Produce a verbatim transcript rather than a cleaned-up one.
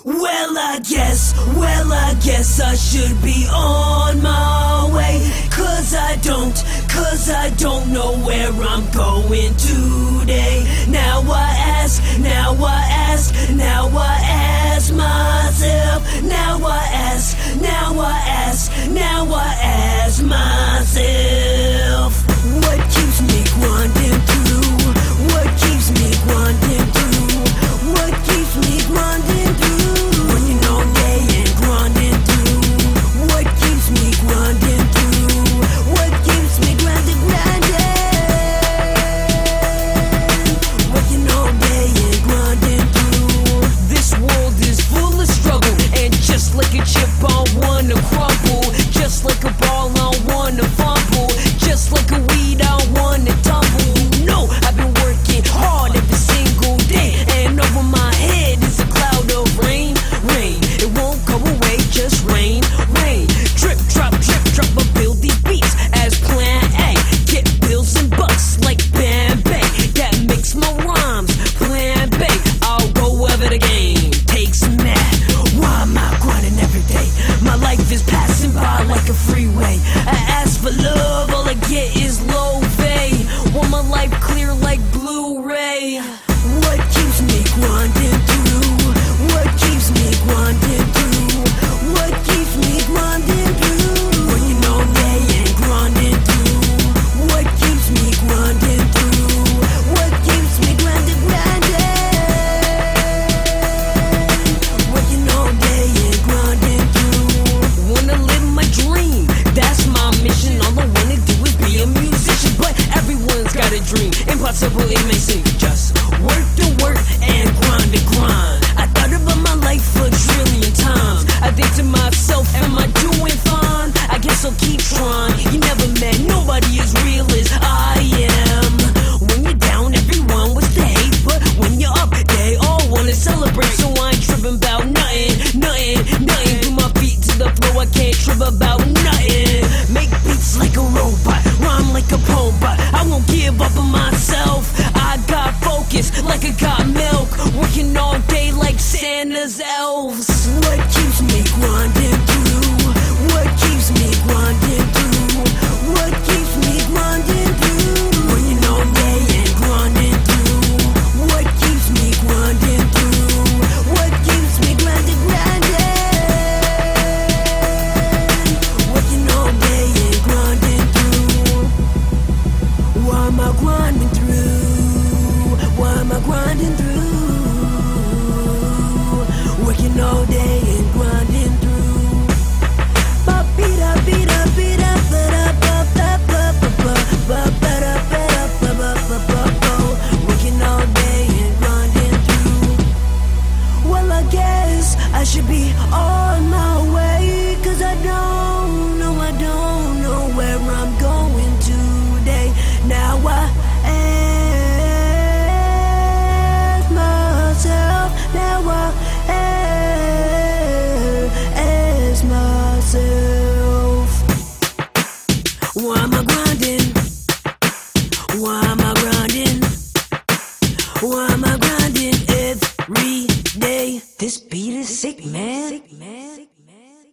Well, I guess, well, I guess I should be on my way. Cause I don't, cause I don't know where I'm going today. Now I ask, now I ask, now I ask myself. Now I ask, now I ask, now I ask myself. What keeps me grinding through? What keeps me grinding through? What keeps me grinding through? Working all day and grinding through. What keeps me grinding through? What keeps me grinding, grinding? Working all day and grinding through. This world is full of struggle, and just like a chip I wanna crumble. Just like a ball I wanna fumble. Just like a weed I wanna tumble. You know I've been working hard every single day, and over my head is a cloud of rain, rain. It won't go away, just rain, rain. Drip, drop, drip, drop, I build these beats as plan A. Get bills and bucks like Bam Bang. That makes my rhymes plan B. I'll go wherever the game takes me. Why am I grinding every day? My life is passing by like a freeway. I ask for love, all I get is low pay. Want my life clear like Blu-ray. What keeps me grinding through? What keeps me grinding through? What keeps me grinding through? Working all day and grinding through. What keeps me grinding through? What keeps me grinding, grinding? Working all day and grinding through. Wanna live my dream, that's my mission. All I wanna do is be a musician, but everyone's got a dream. Impossible it may seem. Just work to work and grind to grind. I thought about my life a trillion times. I think to myself, am I doing fine? I guess I'll keep trying. You never met nobody as real as I am. When you're down, everyone wants to hate, but when you're up, they all wanna celebrate. So I ain't tripping about nothing, nothing, nothing. Put my feet to the floor, I can't trip about nothing. Make beats like a robot, rhyme like a robot. I won't give up on myself. I got focus like I got milk. Working all day like Santa's elves. What keeps me grinding through? What keeps me grinding through? What keeps me grinding through? Working all day and grinding through. What keeps me grinding through? What keeps me grinding, grinding? Working all day and grinding through. Why am I grinding through? Why am I grinding through? Working all day and grinding through. Ba beat up, beat up, beat up, ba da ba ba ba ba ba ba ba da ba da ba ba ba ba ba. Working all day and grinding through. Well, I guess I should be on my way, cause I don't know, I don't know where I'm going today. Now I ask myself, now I ask myself, why am I grinding?